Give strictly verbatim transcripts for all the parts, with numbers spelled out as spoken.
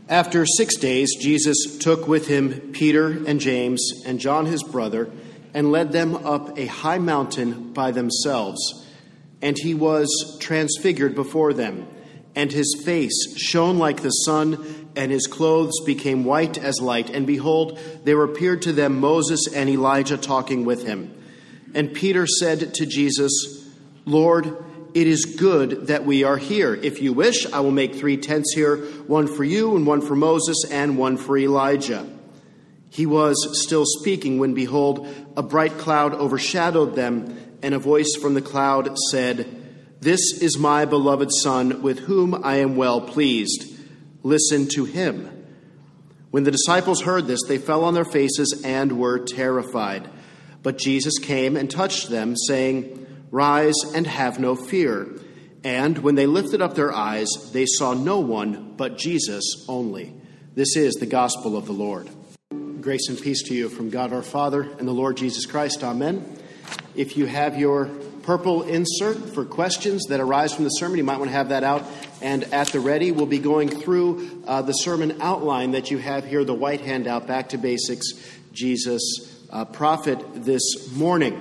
After six days, Jesus took with him Peter and James and John his brother, and led them up a high mountain by themselves. And he was transfigured before them, and his face shone like the sun, and his clothes became white as light. And behold, there appeared to them Moses and Elijah talking with him. And Peter said to Jesus, "Lord, it is good that we are here. If you wish, I will make three tents here, one for you and one for Moses and one for Elijah." He was still speaking when, behold, a bright cloud overshadowed them, and a voice from the cloud said, "This is my beloved Son, with whom I am well pleased. Listen to him." When the disciples heard this, they fell on their faces and were terrified. But Jesus came and touched them, saying, "Rise and have no fear." And when they lifted up their eyes, they saw no one but Jesus only. This is the gospel of the Lord. Grace and peace to you from God our Father and the Lord Jesus Christ. Amen. If you have your purple insert for questions that arise from the sermon, you might want to have that out and at the ready. We'll be going through uh, the sermon outline that you have here, the white handout, Back to Basics, Jesus uh, Prophet, this morning.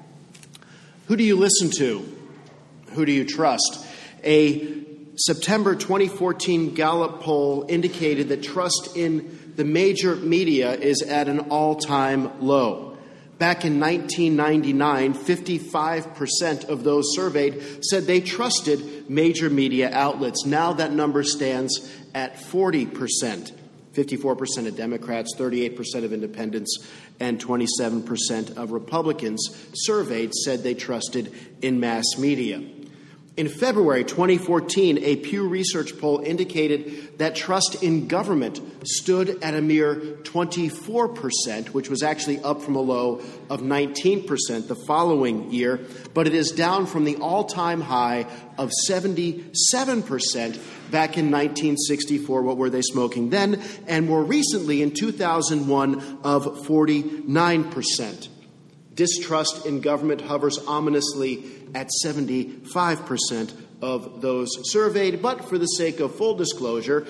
Who do you listen to? Who do you trust? A September twenty fourteen Gallup poll indicated that trust in the major media is at an all-time low. Back in nineteen ninety-nine, fifty-five percent of those surveyed said they trusted major media outlets. Now that number stands at forty percent. fifty-four percent of Democrats, thirty-eight percent of independents, and twenty-seven percent of Republicans surveyed said they trusted in mass media. In February twenty fourteen, a Pew Research poll indicated that trust in government stood at a mere twenty-four percent, which was actually up from a low of nineteen percent the following year, but it is down from the all-time high of seventy-seven percent back in nineteen sixty-four. What were they smoking then? And more recently, in two thousand one, of forty-nine percent. Distrust in government hovers ominously at seventy-five percent of those surveyed. But for the sake of full disclosure,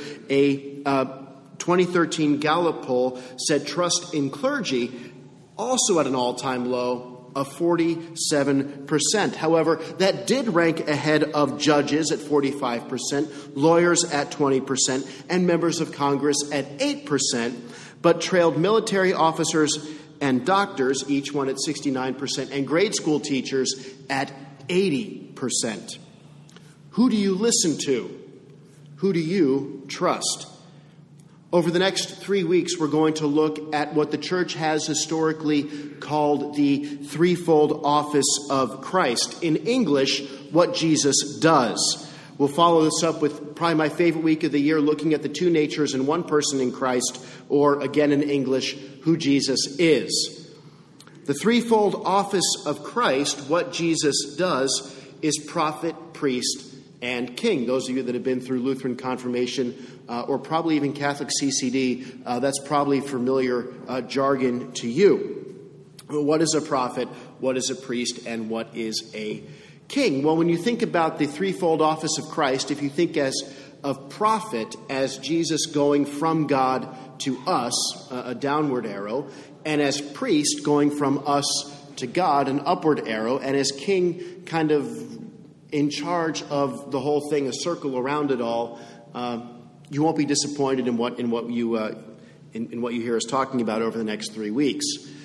a uh, twenty thirteen Gallup poll said trust in clergy also at an all-time low of forty-seven percent. However, that did rank ahead of judges at forty-five percent, lawyers at twenty percent, and members of Congress at eight percent, but trailed military officers and doctors, each one at sixty-nine percent, and grade school teachers at eighty percent. Who do you listen to? Who do you trust? Over the next three weeks, we're going to look at what the church has historically called the threefold office of Christ. In English, what Jesus does. We'll follow this up with probably my favorite week of the year, looking at the two natures in one person in Christ, or again in English, who Jesus is. The threefold office of Christ, what Jesus does, is prophet, priest, and king. Those of you that have been through Lutheran confirmation, uh, or probably even Catholic C C D, uh, that's probably familiar uh, jargon to you. What is a prophet? What is a priest? And what is a king? Well, when you think about the threefold office of Christ, if you think as of prophet as Jesus going from God to us, uh, a downward arrow, and as priest going from us to God, an upward arrow, and as king kind of in charge of the whole thing, a circle around it all, uh, you won't be disappointed in what in what you uh, in, in what you hear us talking about over the next three weeks.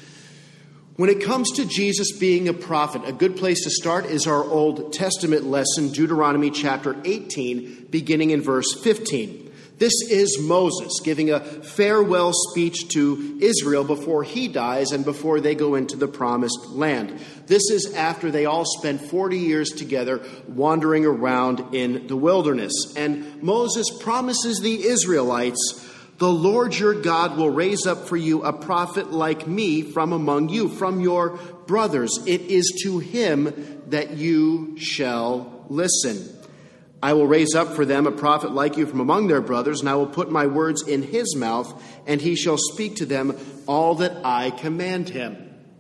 When it comes to Jesus being a prophet, a good place to start is our Old Testament lesson, Deuteronomy chapter eighteen, beginning in verse fifteen. This is Moses giving a farewell speech to Israel before he dies and before they go into the promised land. This is after they all spent forty years together wandering around in the wilderness. And Moses promises the Israelites, "The Lord your God will raise up for you a prophet like me from among you, from your brothers. It is to him that you shall listen. I will raise up for them a prophet like you from among their brothers, and I will put my words in his mouth, and he shall speak to them all that I command him."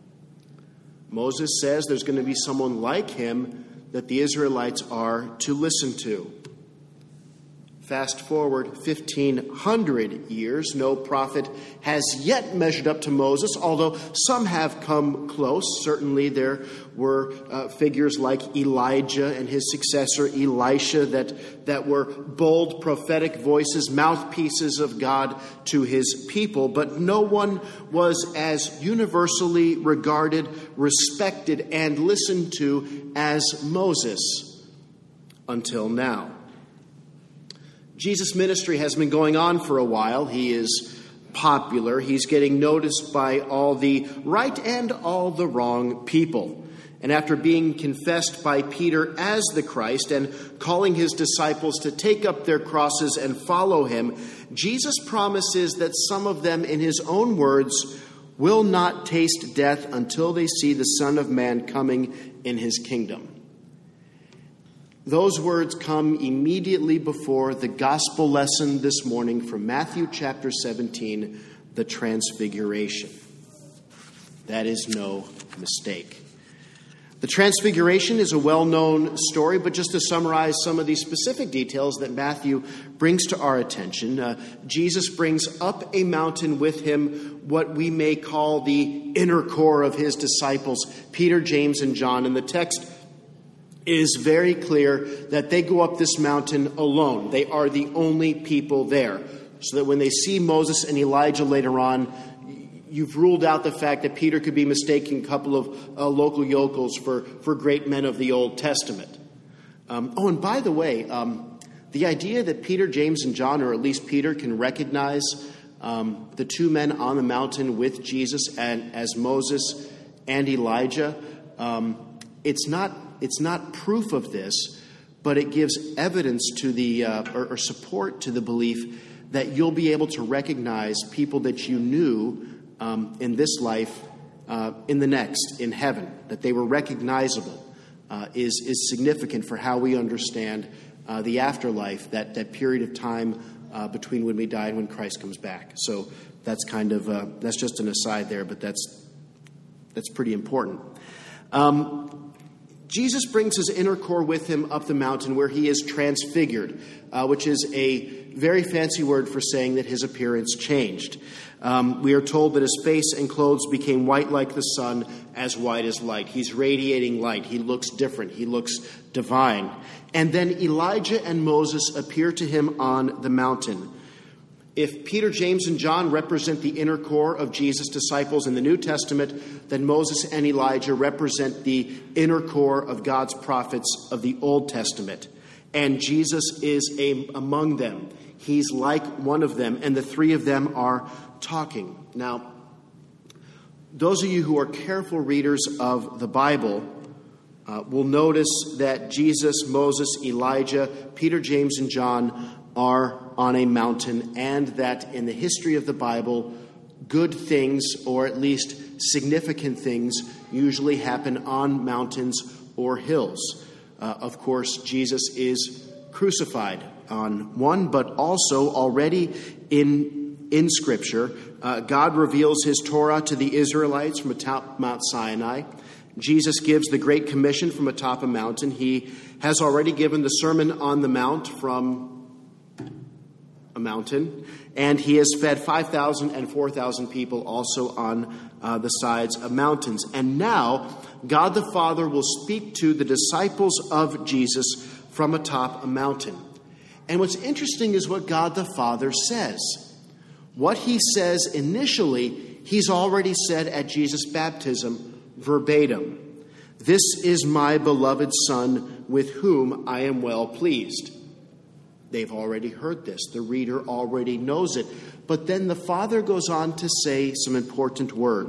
Moses says there's going to be someone like him that the Israelites are to listen to. Fast forward fifteen hundred years, no prophet has yet measured up to Moses, although some have come close. Certainly there were uh, figures like Elijah and his successor Elisha that, that were bold prophetic voices, mouthpieces of God to his people. But no one was as universally regarded, respected, and listened to as Moses until now. Jesus' ministry has been going on for a while. He is popular. He's getting noticed by all the right and all the wrong people. And after being confessed by Peter as the Christ and calling his disciples to take up their crosses and follow him, Jesus promises that some of them, in his own words, will not taste death until they see the Son of Man coming in his kingdom. Those words come immediately before the gospel lesson this morning from Matthew chapter seventeen, the Transfiguration. That is no mistake. The Transfiguration is a well-known story, but just to summarize some of the specific details that Matthew brings to our attention, uh, Jesus brings up a mountain with him what we may call the inner core of his disciples, Peter, James, and John. And the text is very clear that they go up this mountain alone. They are the only people there. So that when they see Moses and Elijah later on, you've ruled out the fact that Peter could be mistaking a couple of uh, local yokels for, for great men of the Old Testament. Um, oh, and by the way, um, the idea that Peter, James, and John, or at least Peter, can recognize um, the two men on the mountain with Jesus and as Moses and Elijah, um, it's not It's not proof of this, but it gives evidence to the uh, or, or support to the belief that you'll be able to recognize people that you knew um, in this life, uh, in the next, in heaven. That they were recognizable uh, is is significant for how we understand uh, the afterlife. That that period of time uh, between when we die and when Christ comes back. So that's kind of uh, that's just an aside there, but that's that's pretty important. Um, Jesus brings his inner core with him up the mountain where he is transfigured, uh, which is a very fancy word for saying that his appearance changed. Um, we are told that his face and clothes became white like the sun, as white as light. He's radiating light. He looks different. He looks divine. And then Elijah and Moses appear to him on the mountain. If Peter, James, and John represent the inner core of Jesus' disciples in the New Testament, then Moses and Elijah represent the inner core of God's prophets of the Old Testament. And Jesus is a, among them. He's like one of them, and the three of them are talking. Now, those of you who are careful readers of the Bible uh, will notice that Jesus, Moses, Elijah, Peter, James, and John are on a mountain, and that in the history of the Bible, good things, or at least significant things, usually happen on mountains or hills. Uh, of course, Jesus is crucified on one, but also already in, in Scripture, uh, God reveals his Torah to the Israelites from atop Mount Sinai. Jesus gives the Great Commission from atop a mountain. He has already given the Sermon on the Mount from a mountain, and he has fed five thousand and four thousand people also on uh, the sides of mountains. And now, God the Father will speak to the disciples of Jesus from atop a mountain. And what's interesting is what God the Father says. What he says initially, he's already said at Jesus' baptism verbatim. This is my beloved Son, with whom I am well pleased. They've already heard this. The reader already knows it. But then the Father goes on to say some important words.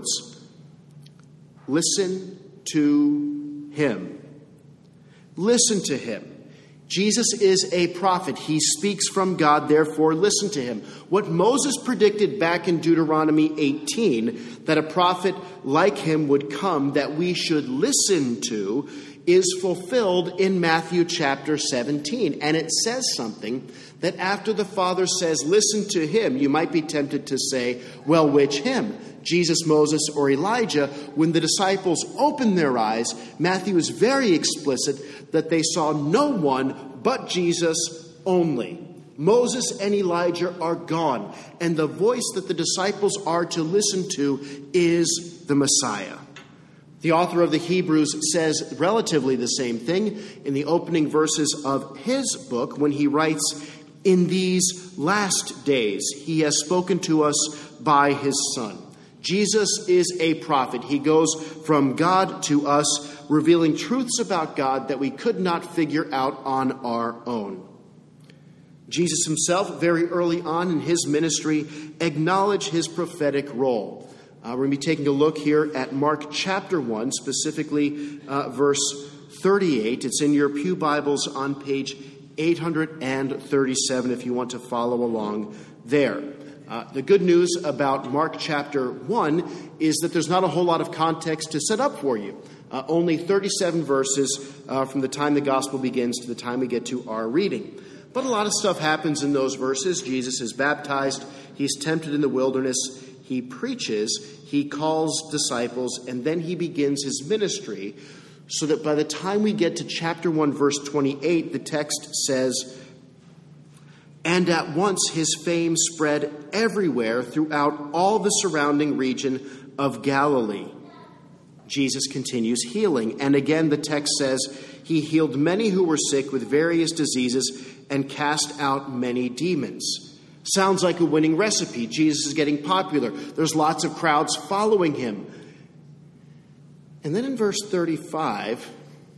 Listen to him. Listen to him. Jesus is a prophet. He speaks from God, therefore listen to him. What Moses predicted back in Deuteronomy eighteen, that a prophet like him would come that we should listen to, is fulfilled in Matthew chapter seventeen. And it says something that after the Father says, listen to him, you might be tempted to say, well, which him? Jesus, Moses, or Elijah? When the disciples opened their eyes, Matthew is very explicit that they saw no one but Jesus only. Moses and Elijah are gone, and the voice that the disciples are to listen to is the Messiah. The author of the Hebrews says relatively the same thing in the opening verses of his book when he writes, "In these last days he has spoken to us by his Son." Jesus is a prophet. He goes from God to us, revealing truths about God that we could not figure out on our own. Jesus himself, very early on in his ministry, acknowledged his prophetic role. Uh, we're going to be taking a look here at Mark chapter one, specifically uh, verse thirty-eight. It's in your pew Bibles on page eight hundred thirty-seven if you want to follow along there. Uh, the good news about Mark chapter one is that there's not a whole lot of context to set up for you. Uh, only thirty-seven verses uh, from the time the gospel begins to the time we get to our reading. But a lot of stuff happens in those verses. Jesus is baptized. He's tempted in the wilderness. He preaches. He calls disciples. And then he begins his ministry, so that by the time we get to chapter one, verse twenty-eight, the text says, "And at once his fame spread everywhere throughout all the surrounding region of Galilee." Jesus continues healing. And again, the text says, "He healed many who were sick with various diseases and cast out many demons." Sounds like a winning recipe. Jesus is getting popular. There's lots of crowds following him. And then in verse thirty-five,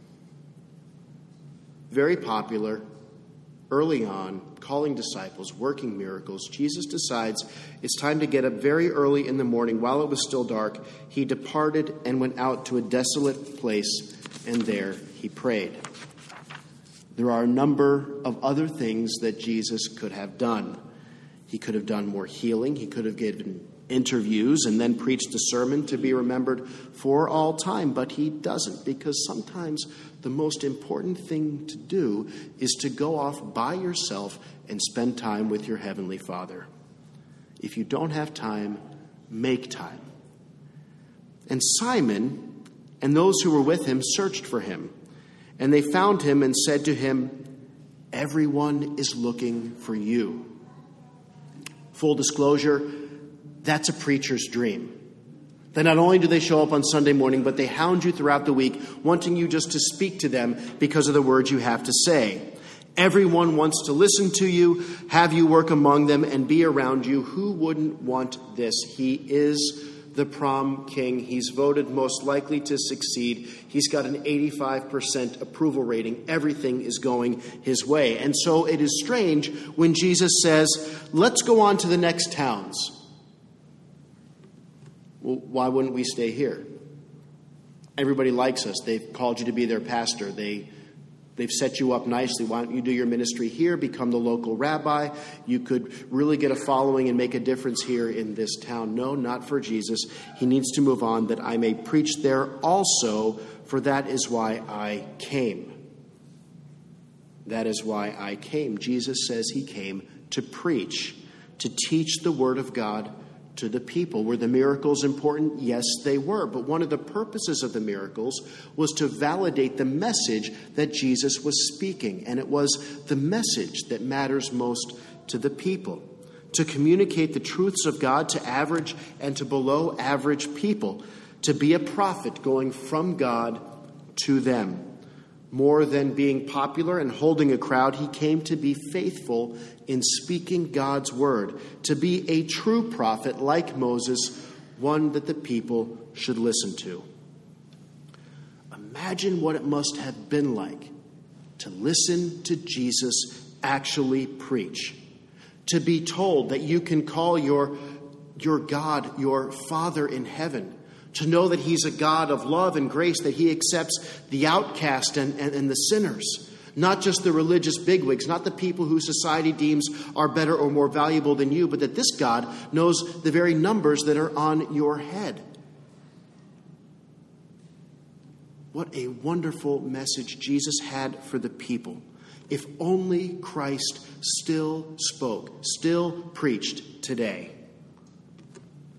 very popular, early on, calling disciples, working miracles, Jesus decides it's time to get up very early in the morning while it was still dark. He departed and went out to a desolate place, and there he prayed. There are a number of other things that Jesus could have done. He could have done more healing. He could have given interviews and then preached a sermon to be remembered for all time. But he doesn't, because sometimes the most important thing to do is to go off by yourself and spend time with your Heavenly Father. If you don't have time, make time. And Simon and those who were with him searched for him. And they found him and said to him, "Everyone is looking for you." Full disclosure, that's a preacher's dream. That not only do they show up on Sunday morning, but they hound you throughout the week, wanting you just to speak to them because of the words you have to say. Everyone wants to listen to you, have you work among them, and be around you. Who wouldn't want this? He is the prom king. He's voted most likely to succeed. He's got an eighty-five percent approval rating. Everything is going his way. And so it is strange when Jesus says, "Let's go on to the next towns." Well, why wouldn't we stay here? Everybody likes us. They've called you to be their pastor. They, they've set you up nicely. Why don't you do your ministry here, become the local rabbi? You could really get a following and make a difference here in this town. No, not for Jesus. He needs to move on, that I may preach there also, for that is why I came. That is why I came. Jesus says he came to preach, to teach the word of God to the people. Were the miracles important? Yes, they were. But one of the purposes of the miracles was to validate the message that Jesus was speaking. And it was the message that matters most to the people. To communicate the truths of God to average and to below average people. To be a prophet going from God to them. More than being popular and holding a crowd, he came to be faithful in speaking God's word, to be a true prophet like Moses, one that the people should listen to. Imagine what it must have been like to listen to Jesus actually preach, to be told that you can call your, your God your Father in heaven, to know that he's a God of love and grace, that he accepts the outcast and, and, and the sinners, not just the religious bigwigs, not the people who society deems are better or more valuable than you, but that this God knows the very numbers that are on your head. What a wonderful message Jesus had for the people. If only Christ still spoke, still preached today.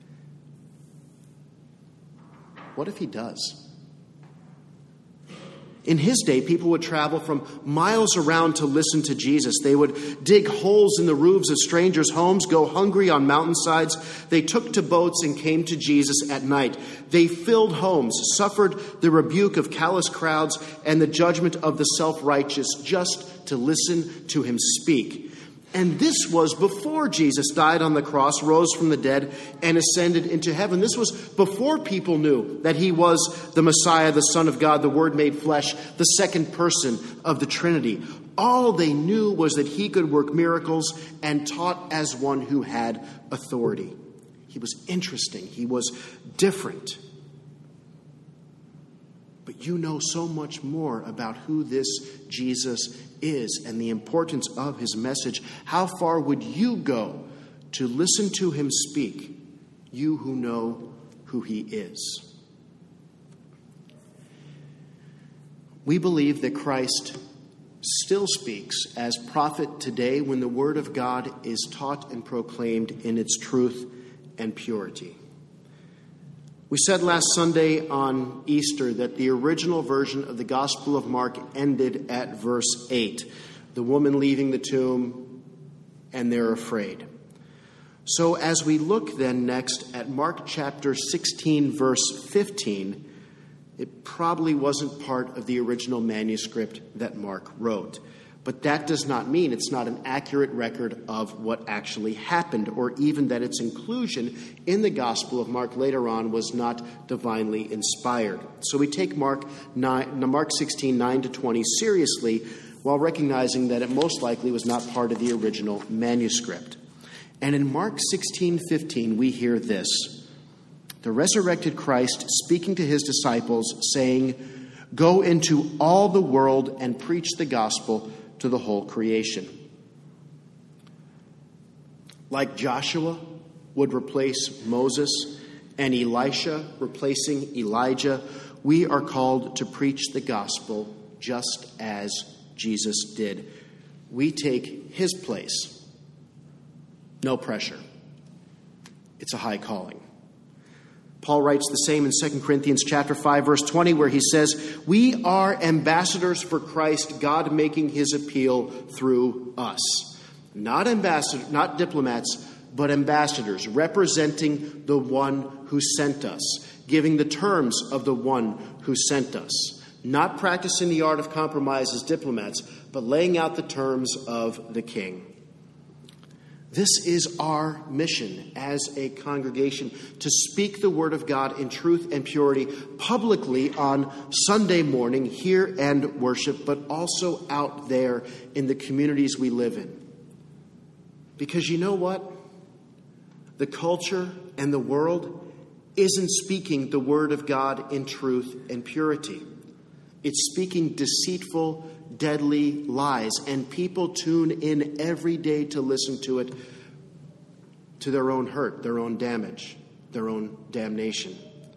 What if he does? In his day, people would travel from miles around to listen to Jesus. They would dig holes in the roofs of strangers' homes, go hungry on mountainsides. They took to boats and came to Jesus at night. They filled homes, suffered the rebuke of callous crowds and the judgment of the self-righteous just to listen to him speak. And this was before Jesus died on the cross, rose from the dead, and ascended into heaven. This was before people knew that he was the Messiah, the Son of God, the Word made flesh, the second person of the Trinity. All they knew was that he could work miracles and taught as one who had authority. He was interesting. He was different. But you know so much more about who this Jesus is and the importance of his message. How far would you go to listen to him speak, you who know who he is? We believe that Christ still speaks as prophet today when the word of God is taught and proclaimed in its truth and purity. We said last Sunday on Easter that the original version of the Gospel of Mark ended at verse eight. The woman leaving the tomb, and they're afraid. So as we look then next at Mark chapter sixteen, verse fifteen, it probably wasn't part of the original manuscript that Mark wrote. But that does not mean it's not an accurate record of what actually happened, or even that its inclusion in the Gospel of Mark later on was not divinely inspired. So we take Mark nine, Mark sixteen, nine to twenty seriously, while recognizing that it most likely was not part of the original manuscript. And in Mark sixteen, fifteen, we hear this: the resurrected Christ speaking to his disciples, saying, "Go into all the world and preach the gospel to the whole creation." Like Joshua would replace Moses and Elisha replacing Elijah, we are called to preach the gospel just as Jesus did. We take his place. No pressure. It's a high calling. Paul writes the same in Second Corinthians chapter five, verse twenty, where he says, "We are ambassadors for Christ, God making his appeal through us." Not ambassador, not diplomats, but ambassadors, representing the one who sent us, giving the terms of the one who sent us. Not practicing the art of compromise as diplomats, but laying out the terms of the king. This is our mission as a congregation, to speak the word of God in truth and purity publicly on Sunday morning here and worship, but also out there in the communities we live in. Because you know what? The culture and the world isn't speaking the word of God in truth and purity. It's speaking deceitful, deadly lies, and people tune in every day to listen to it, to their own hurt, their own damage, their own damnation.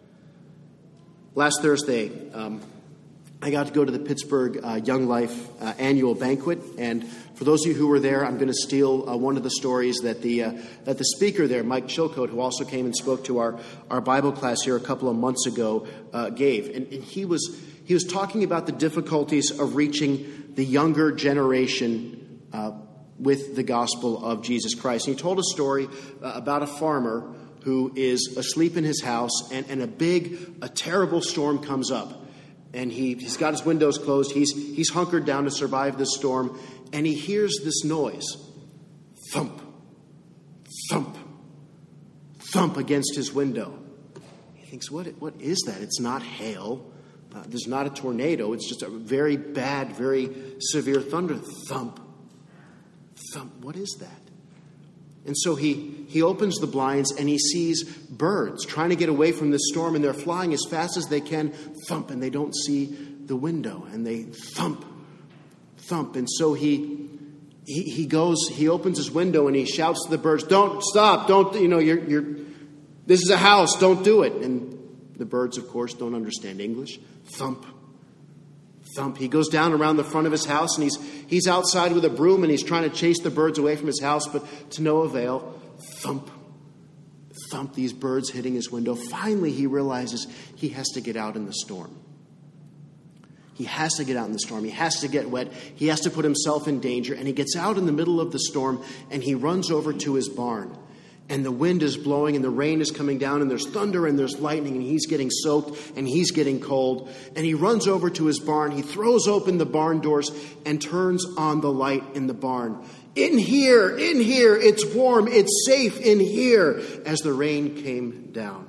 Last Thursday, um, I got to go to the Pittsburgh uh, Young Life uh, annual banquet, and for those of you who were there, I'm going to steal uh, one of the stories that the uh, that the speaker there, Mike Chilcote, who also came and spoke to our, our Bible class here a couple of months ago, uh, gave. And, and he was he was talking about the difficulties of reaching the younger generation uh, with the gospel of Jesus Christ. And he told a story uh, about a farmer who is asleep in his house, and, and a big, a terrible storm comes up. And he, he's got his windows closed. He's, he's hunkered down to survive this storm. And he hears this noise. Thump, thump, thump against his window. He thinks, what, what is that? It's not hail. Uh, there's not a tornado. It's just a very bad, very severe thunder. Thump, thump. What is that? And so he, he opens the blinds and he sees birds trying to get away from this storm, and they're flying as fast as they can, thump, and they don't see the window, and they thump, thump. And so he he, he goes, he opens his window and he shouts to the birds, "Don't stop, don't, you know, you're, you're, this is a house, don't do it." And the birds, of course, don't understand English. Thump, thump. He goes down around the front of his house, and he's he's outside with a broom, and he's trying to chase the birds away from his house, but to no avail. Thump, thump, these birds hitting his window. Finally, he realizes he has to get out in the storm. He has to get out in the storm. He has to get wet. He has to put himself in danger. And he gets out in the middle of the storm and he runs over to his barn. And the wind is blowing and the rain is coming down and there's thunder and there's lightning and he's getting soaked and he's getting cold. And he runs over to his barn. He throws open the barn doors and turns on the light in the barn. In here, in here, it's warm, it's safe in here, as the rain came down.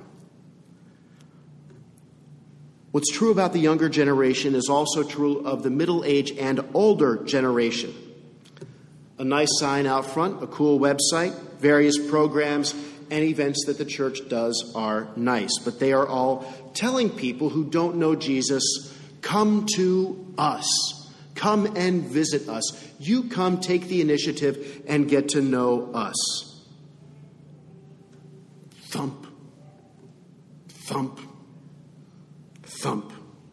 What's true about the younger generation is also true of the middle age and older generation. A nice sign out front, a cool website, various programs and events that the church does are nice. But they are all telling people who don't know Jesus, come to us. Come and visit us. You come, take the initiative, and get to know us. Thump. Thump. Thump.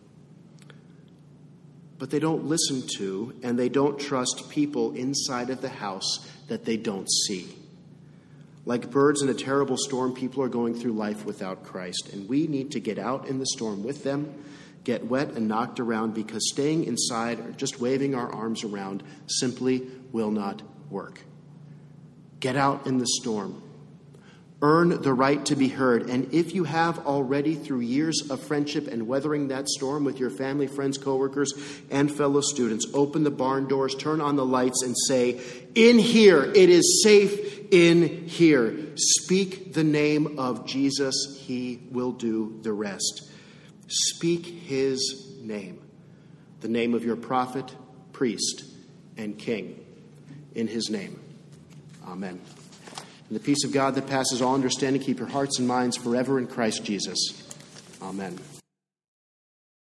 But they don't listen to and they don't trust people inside of the house that they don't see. Like birds in a terrible storm, people are going through life without Christ. And we need to get out in the storm with them, get wet and knocked around, because staying inside or just waving our arms around simply will not work. Get out in the storm. Earn the right to be heard. And if you have already, through years of friendship and weathering that storm with your family, friends, coworkers, and fellow students, open the barn doors, turn on the lights, and say, in here, it is safe in here. Speak the name of Jesus. He will do the rest. Speak his name, the name of your prophet, priest, and king. In his name, amen. And the peace of God that passes all understanding, keep your hearts and minds forever in Christ Jesus. Amen.